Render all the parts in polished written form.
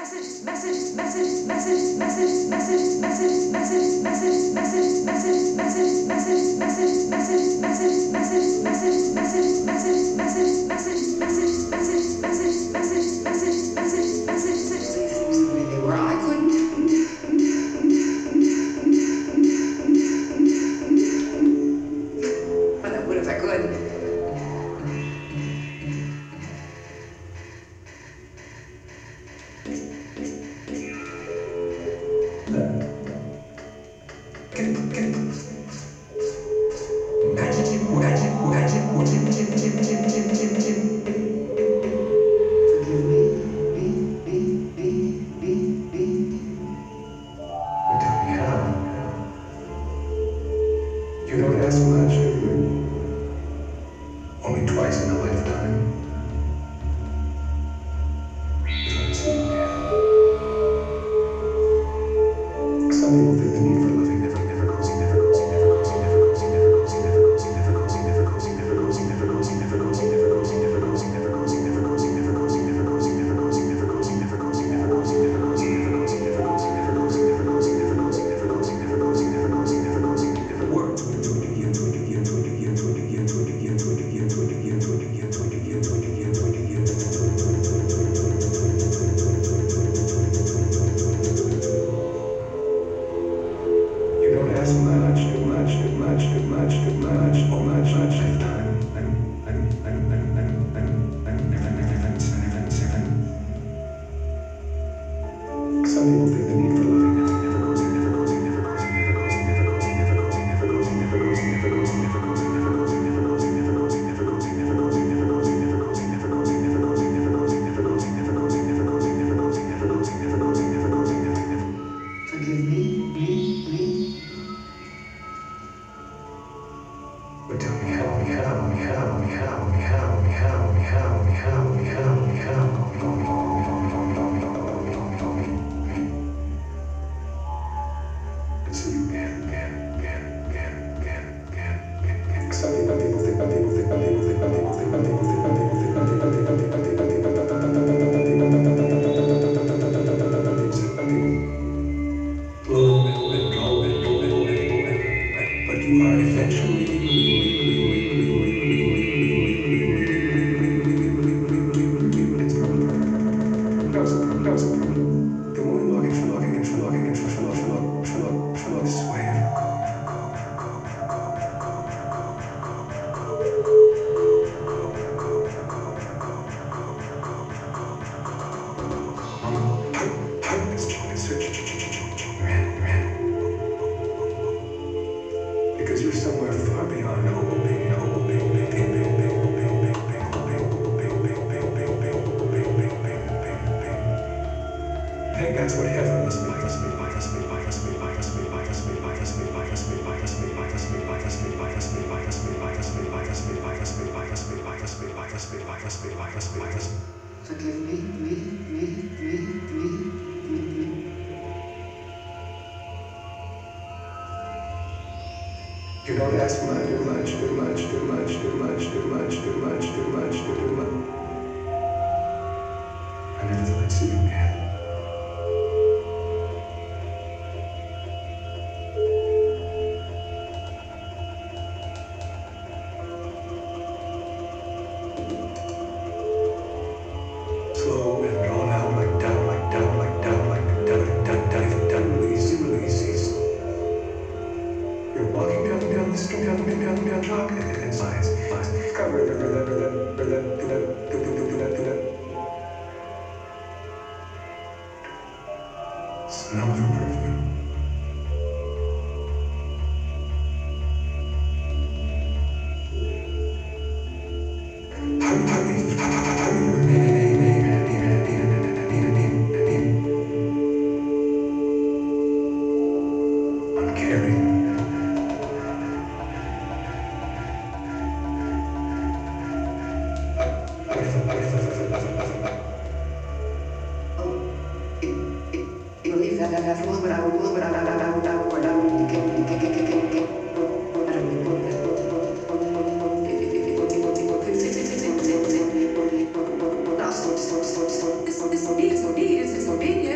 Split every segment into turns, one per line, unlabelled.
Disobedience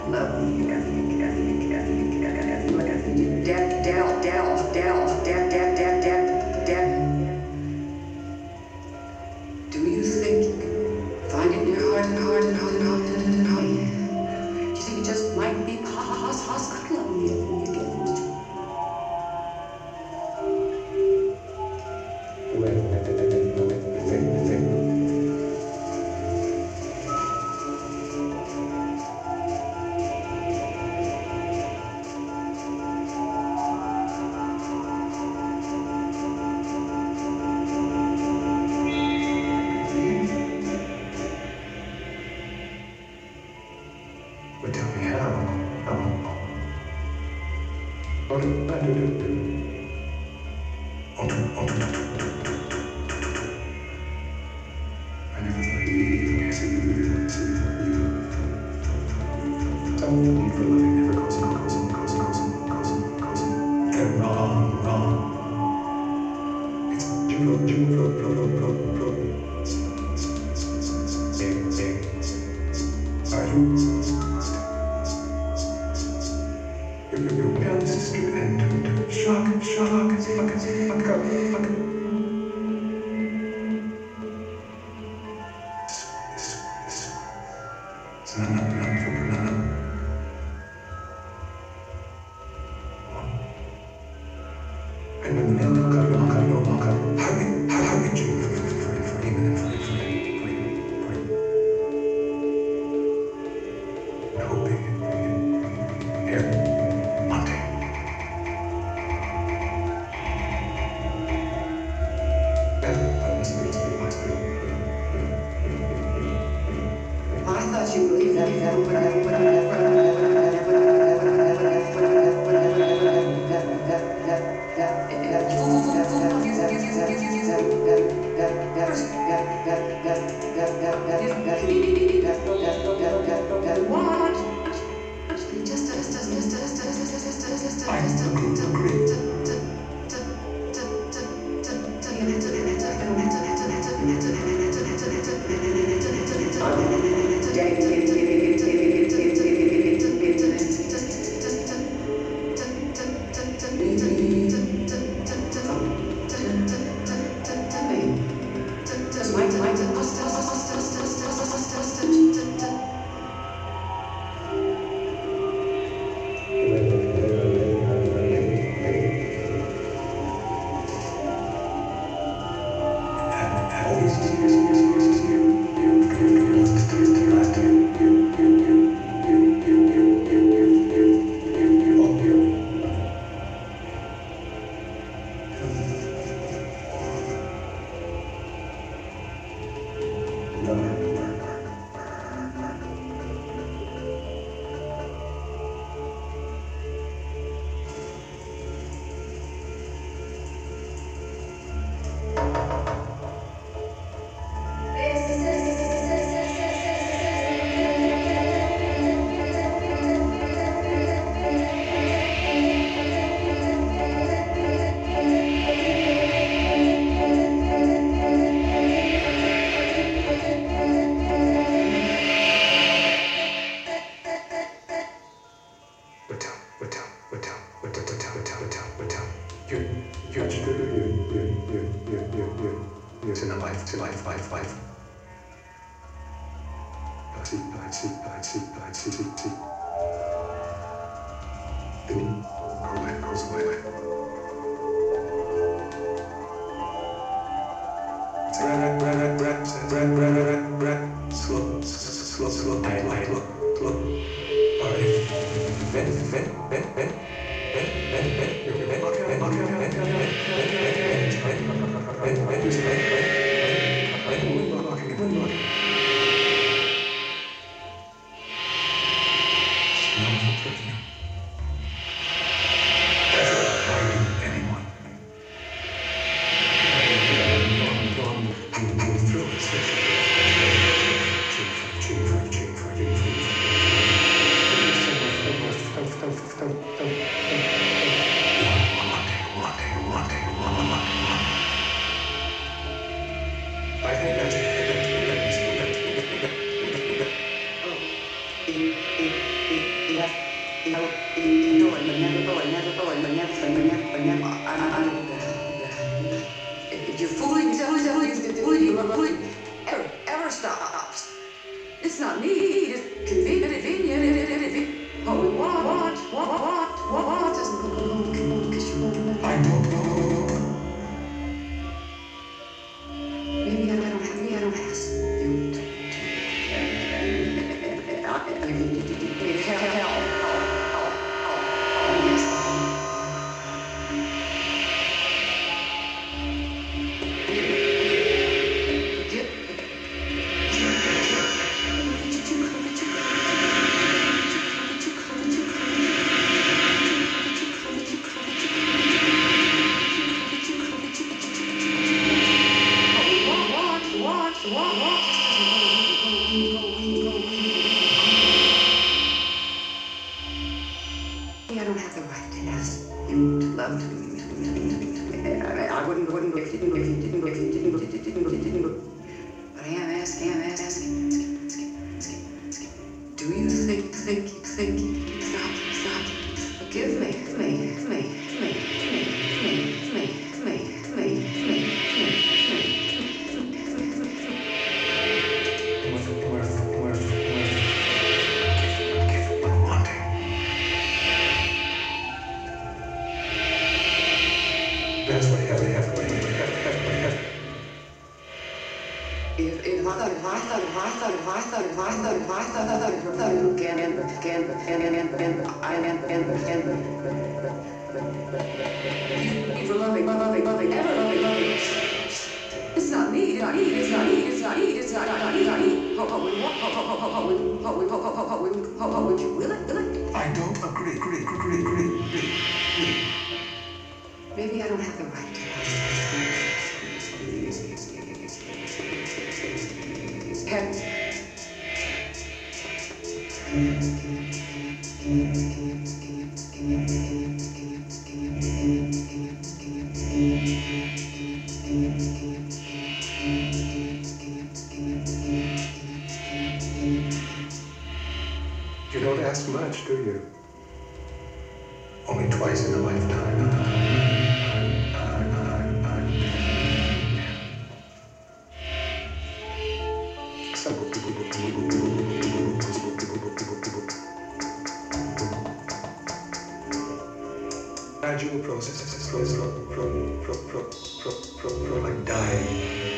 Do you think, find it in your heart and heart and heart and heart and heart? Do you think it just might be possible when you get
But tell me how. I never thought you'd be see you. Some need for living never causing. They're wrong. It's Are you? Your parents sister and shock.
I thought you believed that You're to life. I see. Then goes away. Slow. I think that's If you're fooling yourself, ever stops. It's not me, it's convenient. What we want doesn't go because you won't.
I don't know.
Maybe I don't ask you to help. Yes. I don't have the right to ask you to love me. I wouldn't if you didn't. But I am asking. Do you think? Stop. Forgive me.
That's what have.
If I thought you were loving, ever loving. It's not me. Would you will it?
I don't agree.
Maybe I don't have the right to ask.
You don't ask much, do you? Only twice in a lifetime. Gradual processes from like dying.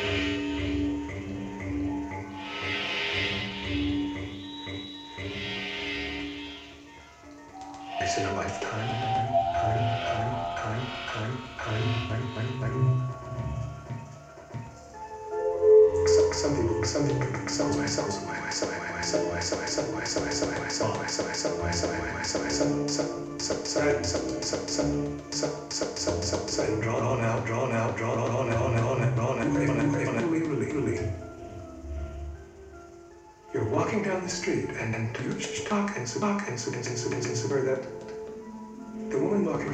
It's in a lifetime. Some people, drawn out. You're walking down the street and you talk and where that the woman walking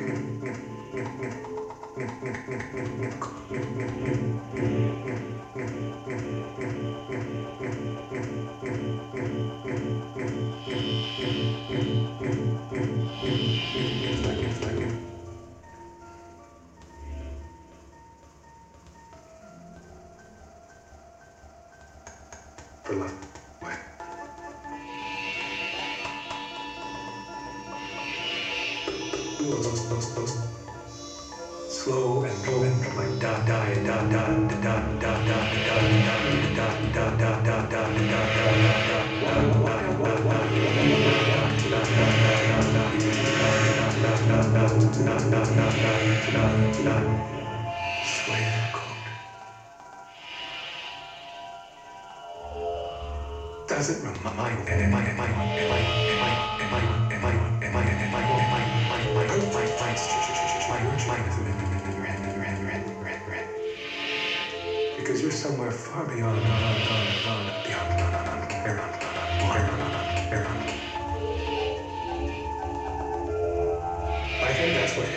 for love. Slow and like does it remind because you're somewhere far beyond care. I think that's what